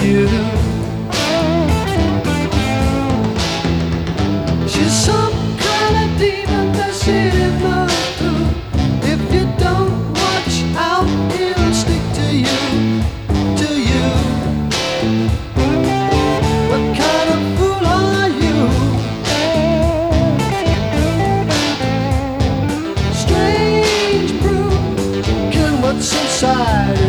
you. She's some kind of demon that she must do. If you don't watch out, it'll stick to you, to you. What kind of fool are you? Strange brew, killing what's inside